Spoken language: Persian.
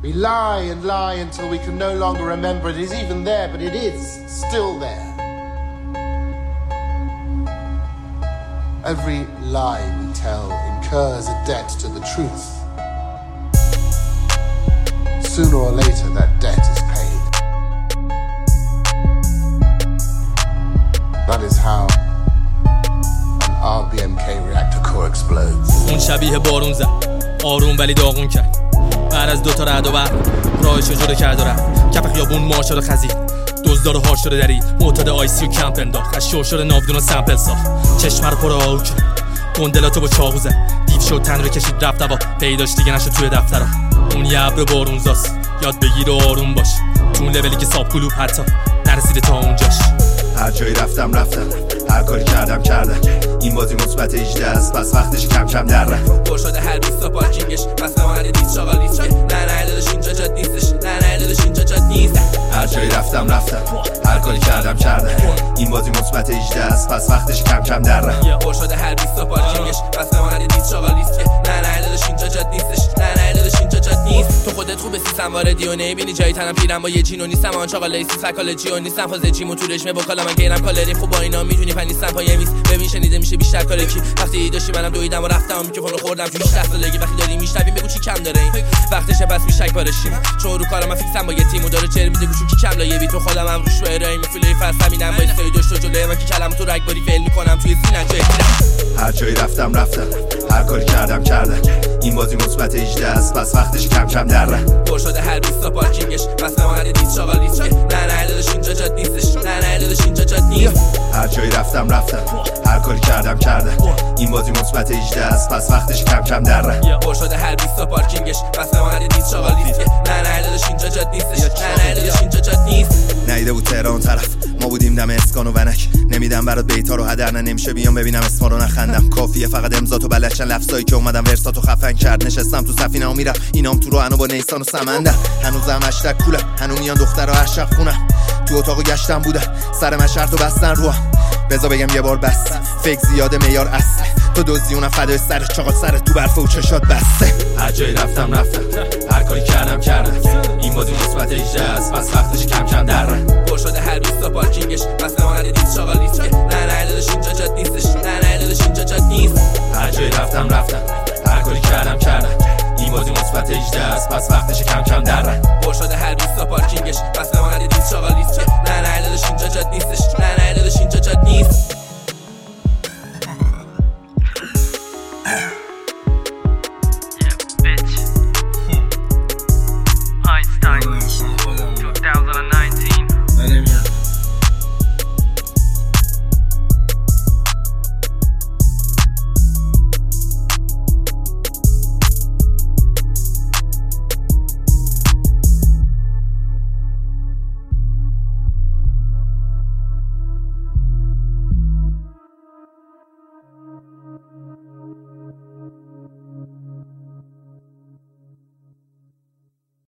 We lie and lie until we can no longer remember it is even there, but it is still there. Every lie we tell incurs a debt to the truth. Sooner or later, that debt is paid. That is how an RBMK reactor core explodes. اون شبیه بارون زد، آروم ولی داغون کرد. بعد از 2 تا رعد و برق راهشو جدا کرد و رفت. کف خیابون مارشا رو خزید، دزدا رو هار شده درید. معتاد آیسی و کمپ انداخت، از شور ناودون و سمپل ساخت. چشم رو پر آهو کرد، گندلاتو با چاقو زد. دیو شد تن رو کشید رفت هوا، پیداش دیگه نشد توی دفترها. اون یه ابر بارونزاست، یاد بگیر و آروم باش. تو اون لولی که ساب کلوب حتی نرسیده تا اونجاش. هر جایی رفتم هر کاری کردم این بازی مثبت 18 است، پس وقتش کم کم در رفت. پر شده هر 20 تا پارکینگش، پس بمونه دید شاغال نیست. نه داداش اینجا جات نیستش، نه داداش اینجا جات نیست. هر جایی رفتم هر کاری کردم این بازی مثبت 18 است، پس وقتش کم کم در رفت. پر شده هر 20 تا پارکینگش، پس بمونه دید شاغال نیست. نه داداش اینجا جات نیستش، نه داداش اینجا جات نیست. تو خودت خوبه سیستم واردی و نمیبینی جای تنم پیرم با یه جینو نیستم. آن چاقال لیسی سایکولوژی و نیستم، فاز جیمو تو رشمه بکالا من گیرم کالری خوب با اینا میتونی پنیستم پای میز. ببین شنیده میشه بیشتر کار کی. وقتی داشتی منم دویدم و رفتم میکروفونو خوردم تو 18 سالگی. وقتی داری میشنوی بگو چی کم داره این وقتشه، پس میشک بارشیم. چون رو کارم من فیکسم با یه تیمو داره چر میده گوشو کی کم لایه بی تو خودم هم روش ارائه میفله فاست همینم با استوری داشت و جلوی من که کلام تو رگباری فعل میکنم توی سینه جای هر جایی رفتم هر کاری کردم این بازی مثبت 18 است، پس وقتش کم کم در رفت. پر شده هر 20 تا پارکینگش، پس بمونه دید شاغال نیست. نه داداش اینجا جات نیستش، نه داداش اینجا جات نیست. هر جایی رفتم هر کاری کردم این بازی مثبت 18 است، پس وقتش کم کم در رفت. پر شده هر 20 تا پارکینگش، پس بمونه دید شاغال نیست. نه داداش اینجا جات نیستش، نه داداش اینجا جات نیست. نیده بود تهران طرف، ما بودیم دم اسکان و ونک. نمیدم برات بیتا رو هدر، نمیشه بیام ببینم اسما رو نخندم. کافیه فقط امضا تو بلدشن لفظایی که اومدم ورساتو خفن کرد. نشستم تو سفینه و میرم اینام تو رو انو با نیسان و سمندر. هنوزم اشتک کولم، هنوز میان دخترها هر شب خونم. تو اتاقو گشتم بودن، سر من شرطو بستن روم. بذار بگم یه بار بس، فیک زیاده معیار اصله. تو دزدیونم فدای سرت، چاقال سرت تو برف و چشات بسته. هر جایی رفتم هر کاری کردم این بازی مثبت 18 است، پس وقتش کم کم در رفت. پر شده هر 20 تا پارکینگش، پس بمونه دید شاغال نیست. نه داداش اینجا جات نیستش، نه داداش اینجا جات نیست. هر جایی رفتم هر کاری کردم این بازی مثبت 18 است، پس وقتش کم کم در رفت. پر شده هر 20 تا پارکینگش، پس بمونه دید شاغال نیست. نه داداش اینجا جات نیستش، نه داداش اینجا جات نیست.